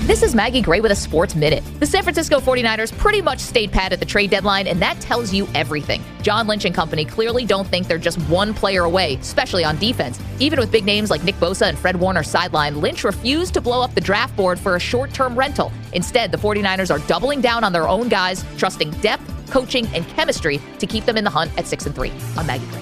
This is Maggie Gray with a Sports Minute. The San Francisco 49ers pretty much stayed pat at the trade deadline, and that tells you everything. John Lynch and company clearly don't think they're just one player away, especially on defense. Even with big names like Nick Bosa and Fred Warner sidelined, Lynch refused to blow up the draft board for a short-term rental. Instead, the 49ers are doubling down on their own guys, trusting depth, coaching, and chemistry to keep them in the hunt at 6-3. I'm Maggie Gray.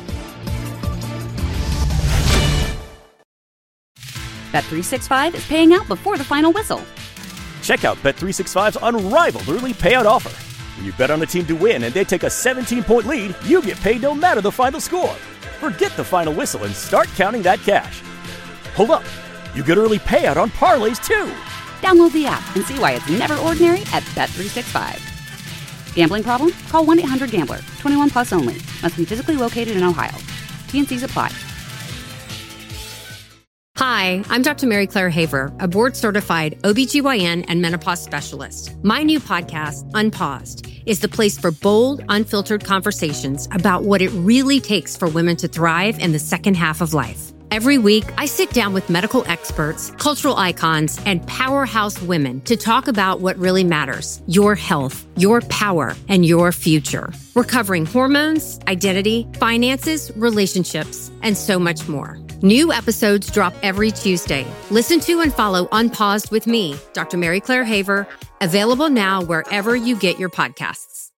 Bet365 is paying out before the final whistle. Check out Bet365's unrivaled early payout offer. When you bet on a team to win and they take a 17-point lead, you get paid no matter the final score. Forget the final whistle and start counting that cash. Hold up. You get early payout on parlays, too. Download the app and see why it's never ordinary at Bet365. Gambling problem? Call 1-800-GAMBLER. 21 plus only. Must be physically located in Ohio. T&Cs apply. Hi, I'm Dr. Mary Claire Haver, a board-certified OBGYN and menopause specialist. My new podcast, Unpaused, is the place for bold, unfiltered conversations about what it really takes for women to thrive in the second half of life. Every week, I sit down with medical experts, cultural icons, and powerhouse women to talk about what really matters: your health, your power, and your future. We're covering hormones, identity, finances, relationships, and so much more. New episodes drop every Tuesday. Listen to and follow Unpaused with me, Dr. Mary Claire Haver, available now wherever you get your podcasts.